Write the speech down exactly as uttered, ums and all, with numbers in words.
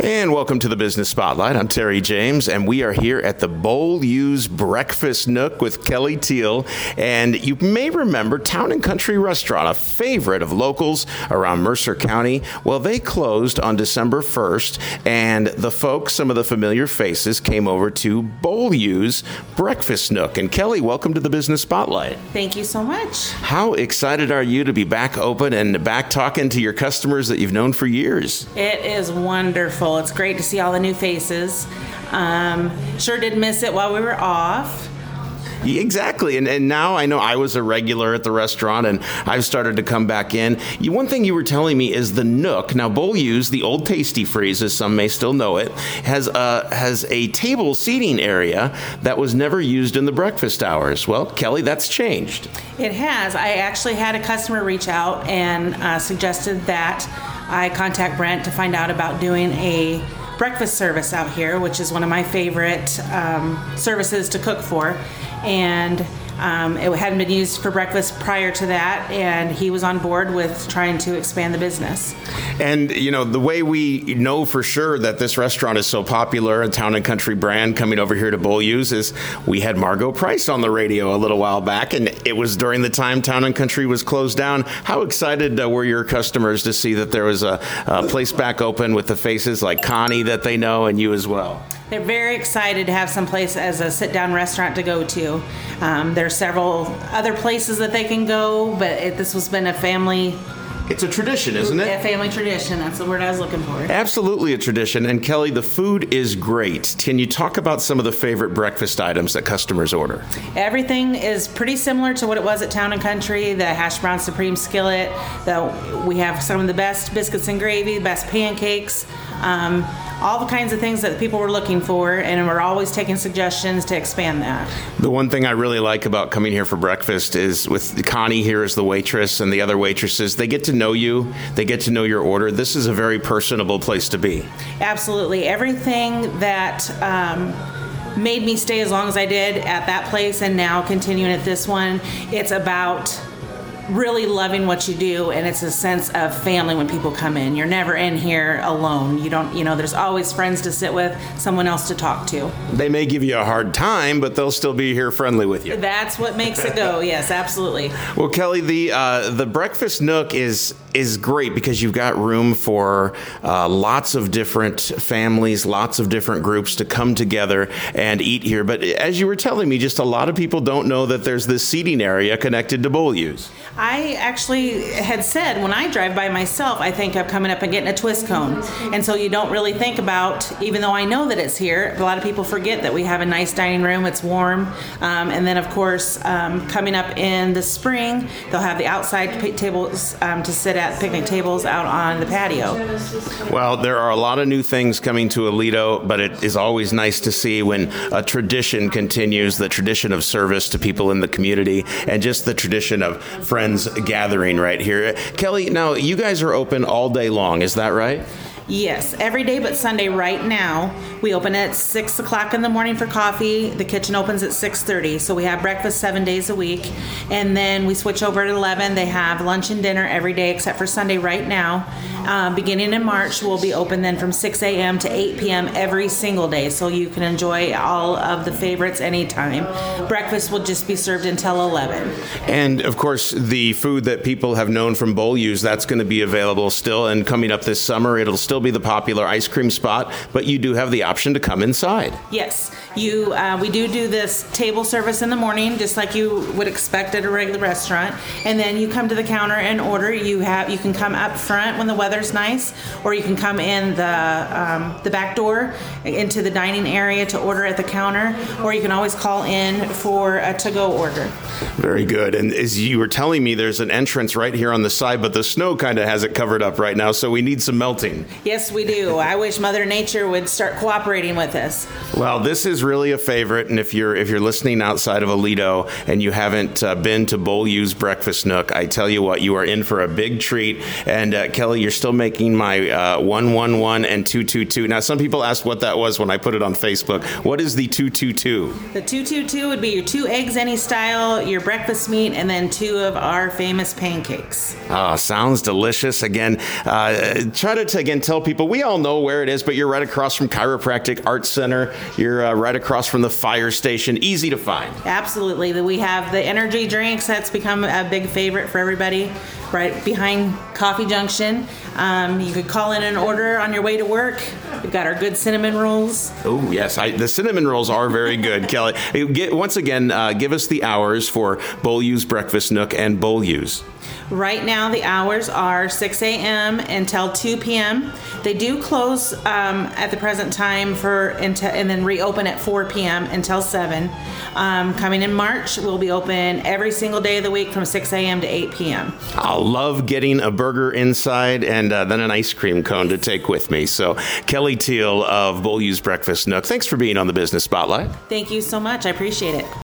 And welcome to the Business Spotlight. I'm Terry James, and we are here at the Beaulieu's Breakfast Nook with Kelly Teal. And you may remember Town and Country Restaurant, a favorite of locals around Mercer County. Well, they closed on December first, and the folks, some of the familiar faces, came over to Beaulieu's Breakfast Nook. And Kelly, welcome to the Business Spotlight. Thank you so much. How excited are you to be back open and back talking to your customers that you've known for years? It is wonderful. It's great to see all the new faces. Um, sure did miss it while we were off. Exactly. And and now I know I was a regular at the restaurant, and I've started to come back in. You, one thing you were telling me is the Nook. Now, Beaulieu's, the old Tasty Freeze, as some may still know it, has a, has a table seating area that was never used in the breakfast hours. Well, Kelly, that's changed. It has. I actually had a customer reach out and uh, suggested that I contact Brent to find out about doing a breakfast service out here, which is one of my favorite um, services to cook for. And um, it hadn't been used for breakfast prior to that, and he was on board with trying to expand the business. And, you know, the way we know for sure that this restaurant is so popular, a Town and Country brand coming over here to Beaulieu's, is we had Margo Price on the radio a little while back, and it was during the time Town and Country was closed down. How excited uh, were your customers to see that there was a, a place back open with the faces like Connie that they know and you as well? They're very excited to have some place as a sit-down restaurant to go to. Um, there are several other places that they can go, but it, this has been a family... It's a tradition, isn't it? A family tradition. That's the word I was looking for. Absolutely a tradition. And Kelly, the food is great. Can you talk about some of the favorite breakfast items that customers order? Everything is pretty similar to what it was at Town and Country. The hash brown supreme skillet. The, we have some of the best biscuits and gravy, best pancakes. Um, all the kinds of things that people were looking for, and we're always taking suggestions to expand that. The one thing I really like about coming here for breakfast is with Connie here as the waitress and the other waitresses, they get to know you, they get to know your order. This is a very personable place to be. Absolutely. Everything that um, made me stay as long as I did at that place and now continuing at this one, it's about really loving what you do, and it's a sense of family when people come in. You're never in here alone. You don't, you know, there's always friends to sit with, someone else to talk to. They may give you a hard time, but they'll still be here friendly with you. That's what makes it go. Yes, absolutely. Well, Kelly, the uh, the Breakfast Nook is is great because you've got room for uh, lots of different families, lots of different groups to come together and eat here. But as you were telling me, just a lot of people don't know that there's this seating area connected to Beaulieu's. I actually had said when I drive by myself, I think of coming up and getting a twist cone. And so you don't really think about, even though I know that it's here, a lot of people forget that we have a nice dining room, it's warm. Um, and then, of course, um, coming up in the spring, they'll have the outside p- tables um, to sit at, picnic tables out on the patio. Well, there are a lot of new things coming to Aledo, but it is always nice to see when a tradition continues, the tradition of service to people in the community, and just the tradition of friends gathering right here. Kelly, now you guys are open all day long, is that right? Yes, every day but Sunday right now. We open at six o'clock in the morning for coffee. The kitchen opens at six thirty, so we have breakfast seven days a week. And then we switch over at eleven. They have lunch and dinner every day except for Sunday right now. Um, beginning in March, we'll be open then from six a.m. to eight p.m. every single day, so you can enjoy all of the favorites anytime. Breakfast will just be served until eleven. And, of course, the food that people have known from Beaulieu's, that's going to be available still. And coming up this summer, it'll still be the popular ice cream spot, but you do have the option to come inside. Yes, you. Uh, we do do this table service in the morning, just like you would expect at a regular restaurant. And then you come to the counter and order. You have you can come up front when the weather's nice, or you can come in the um, the back door into the dining area to order at the counter, or you can always call in for a to-go order. Very good. And as you were telling me, there's an entrance right here on the side, but the snow kind of has it covered up right now, so we need some melting. Yes, we do. I wish Mother Nature would start cooperating with us. Well, this is really a favorite, and if you're if you're listening outside of Aledo and you haven't uh, been to Beaulieu's Breakfast Nook, I tell you what, you are in for a big treat. And uh, Kelly, you're still making my uh, one one one and two two two. Now, some people asked what that was when I put it on Facebook. What is the two two two? The two two two would be your two eggs any style, your breakfast meat, and then two of our famous pancakes. Oh, sounds delicious. Again, uh, try to, to again tell people, we all know where it is, but you're right across from Chiropractic Arts Center. You're uh, right across from the fire station. Easy to find. Absolutely. We have the energy drinks. That's become a big favorite for everybody. Right behind Coffee Junction. Um, you could call in an order on your way to work. We've got our good cinnamon rolls. Oh, yes. I, the cinnamon rolls are very good, Kelly. Get, once again, uh, give us the hours for Beaulieu's Breakfast Nook and Beaulieu's. Right now, the hours are six a.m. until two p.m. They do close um, at the present time for until, and then reopen at four p.m. until seven. Um, coming in March, we'll be open every single day of the week from six a.m. to eight p.m. I'll love getting a burger inside and uh, then an ice cream cone to take with me. So, Kelly Teal of Beaulieu's Breakfast Nook, thanks for being on the Business Spotlight. Thank you so much. I appreciate it.